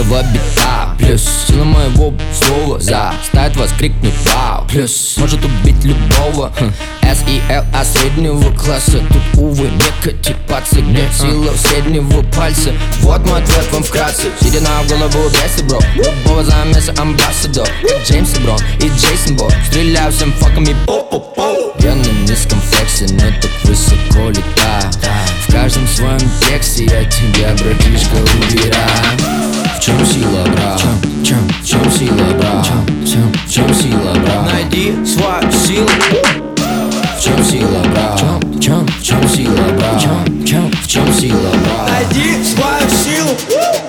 каждого бита. Плюс сила моего слова заставит вас крикнуть вау. Плюс может убить любого S.E.L. от среднего класса. Тут, увы, некоти пацы, где сила среднего пальца. Вот мой ответ вам вкратце. Сидя на голову бесы, бро. Любого замеса амбассадор, как Джеймс и Брон и Джейсон Бо. Стреляю всем факами по-по-по. Я на низком флексе, но так высоко летаю. В каждом своем тексте я тебя, братишка, убираю. В чем сила, брат? В чем сила, брат? В чем сила, брат? Найди свою силу. В чем сила, брат? В чем сила, брат? В чем сила, брат? Найди свою силу.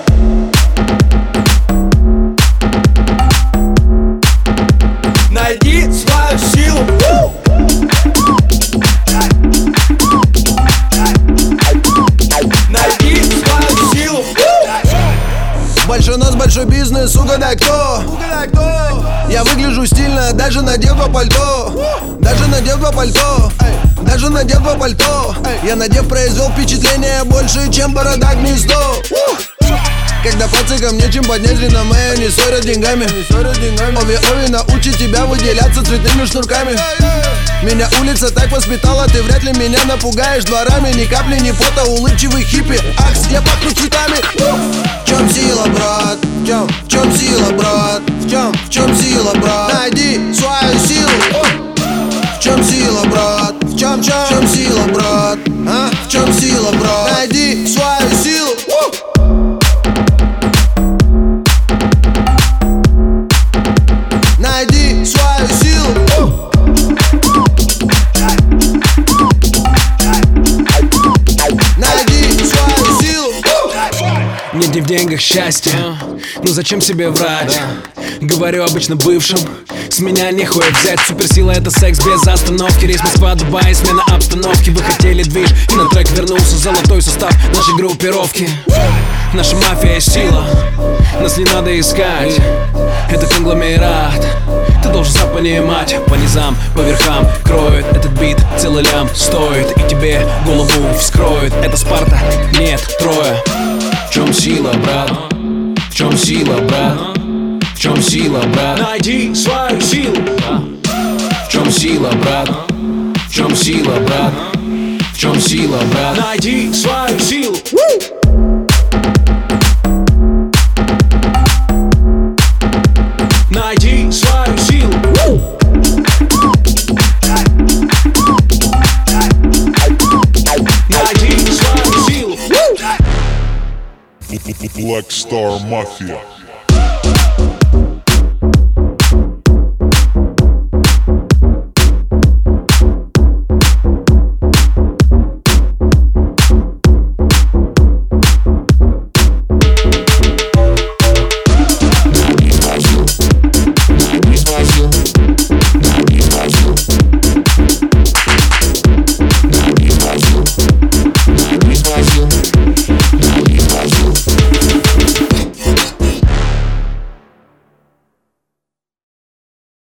Найди свою силу. Найди свою силу. Большой нос, большой бизнес, угадай кто? Я выгляжу стильно, даже надел два пальто. Даже надел два пальто. Даже надел два пальто. Я надев произвел впечатление больше, чем борода гнездо. Когда пацикам нечем поднять реноме, не ссорят деньгами. Ови научит тебя выделяться цветными шнурками. Меня улица так воспитала, ты вряд ли меня напугаешь дворами. Ни капли, ни пота, улыбчивый хиппи. Ах, я пахну цветами. В чем сила, брат? В чем сила, брат? В чем сила, брат? Найди свою силу. В чем сила, брат? В чем сила, брат? А? В чем сила, брат? Найди свою силу. Найди свою силу. Найди свою силу. Нет не в деньгах счастье, ну зачем себе врать? Говорю обычно бывшим, с меня нехуя взять. Суперсила — это секс без остановки. Рейс Москва-Дубай, смена обстановки. Вы хотели движ, и на трек вернулся золотой состав нашей группировки. Наша мафия есть сила, нас не надо искать. Это конгломерат, ты должен сам понимать. По низам, по верхам кроет этот бит, целый лям стоит. И тебе голову вскроет. Это Спарта, нет, трое. В чем сила, брат? В чем сила, брат? В чем сила, брат? Найди свою силу. В чем сила, брат? В чем сила, брат? В чем сила, брат? Найди свою силу. Найди свою силу. Найди свою силу. Black Star Mafia.